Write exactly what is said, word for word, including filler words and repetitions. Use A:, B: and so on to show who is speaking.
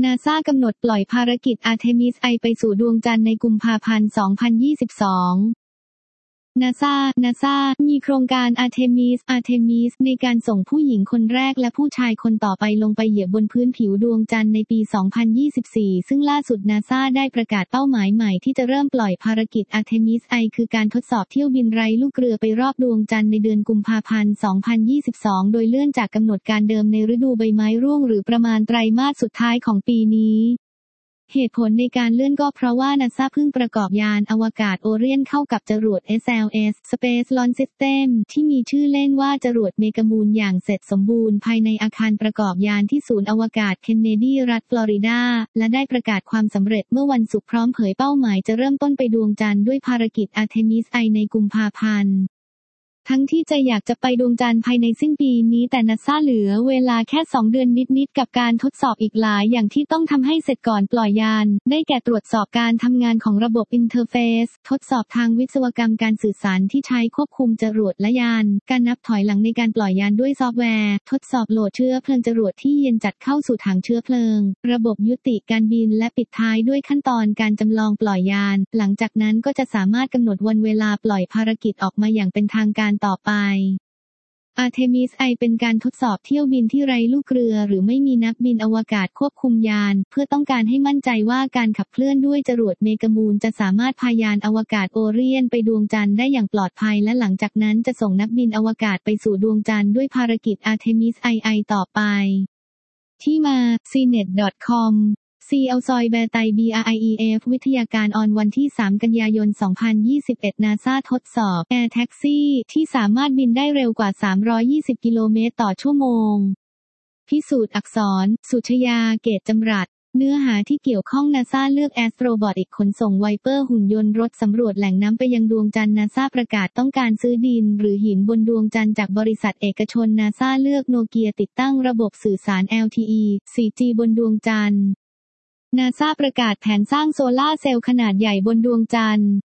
A: นาซากำหนดปล่อยภารกิจ Artemis ไอ ไปสู่ดวงจันทร์ในกุมภาพันธ์ สองพันยี่สิบสองนาซา นาซา มีโครงการ Artemis Artemis ในการส่งผู้หญิงคนแรกและผู้ชายคนต่อไปลงไปเหยียบบนพื้นผิวดวงจันทร์ในปี สองพันยี่สิบสี่ ซึ่งล่าสุดนาซาได้ประกาศเป้าหมายใหม่ที่จะเริ่มปล่อยภารกิจ Artemis ไอ คือการทดสอบเที่ยวบินไร้ลูกเรือไปรอบดวงจันทร์ในเดือนกุมภาพันธ์ สองพันยี่สิบสอง โดยเลื่อนจากกำหนดการเดิมในฤดูใบไม้ร่วงหรือประมาณไตรมาสสุดท้ายของปีนี้เหตุผลในการเลื่อนก็เพราะว่านาซาเพิ่งประกอบยานอวกาศโอเรียนเข้ากับจรวด เอส แอล เอส Space Launch System ที่มีชื่อเล่นว่าจรวดเมกามูนอย่างเสร็จสมบูรณ์ภายในอาคารประกอบยานที่ศูนย์อวกาศเคนเนดีรัฐฟลอริดาและได้ประกาศความสำเร็จเมื่อวันศุกร์พร้อมเผยเป้าหมายจะเริ่มต้นไปดวงจันทร์ด้วยภารกิจ Artemis ไอ ในกุมภาพันธ์ทั้งที่จะอยากจะไปดวงจันทร์ภายในสิ้นปีนี้แต่นาซาเหลือเวลาแค่สองเดือนนิดๆกับการทดสอบอีกหลายอย่างที่ต้องทำให้เสร็จก่อนปล่อยยานได้แก่ตรวจสอบการทำงานของระบบอินเทอร์เฟซทดสอบทางวิศวกรรมการสื่อสารที่ใช้ควบคุมจรวดและยานการนับถอยหลังในการปล่อยยานด้วยซอฟต์แวร์ทดสอบโหลดเชื้อเพลิงจรวดที่เย็นจัดเข้าสู่ถังเชื้อเพลิงระบบยุติการบินและปิดท้ายด้วยขั้นตอนการจำลองปล่อยยานหลังจากนั้นก็จะสามารถกำหนดวันเวลาปล่อยภารกิจออกมาอย่างเป็นทางการต่อไปArtemis ไอ เป็นการทดสอบเที่ยวบินที่ไร้ลูกเรือหรือไม่มีนักบินอวกาศควบคุมยานเพื่อต้องการให้มั่นใจว่าการขับเคลื่อนด้วยจรวดเมกามูนจะสามารถพายานอวกาศโอเรียนไปดวงจันทร์ได้อย่างปลอดภัยและหลังจากนั้นจะส่งนักบินอวกาศไปสู่ดวงจันทร์ด้วยภารกิจ Artemis ไอ ไอ ต่อไปที่มา ซี เน็ต ดอท คอมซี เอาซอยแบร์ไต บี อาร์ ไอ อี เอฟ วิทยาการออนวันที่ สาม กันยายน สองพันยี่สิบเอ็ด นาซาทดสอบ Air Taxi ที่สามารถบินได้เร็วกว่า สามร้อยยี่สิบ กิโลเมตรต่อชั่วโมงพิสูจน์อักษร สุชยา เกตจำรัดเนื้อหาที่เกี่ยวข้องนาซาเลือก Astrobotic ขนส่งไวเปอร์หุ่นยนต์รถสำรวจแหล่งน้ำไปยังดวงจันทร์นาซาประกาศต้องการซื้อดินหรือหินบนดวงจันทร์จากบริษัทเอกชนนาซาเลือกโนเกียติดตั้งระบบสื่อสาร แอล ที อี โฟร์ จี บนดวงจันทร์นาซาประกาศแผนสร้างโซลาร์เซลล์ขนาดใหญ่บนดวงจันทร์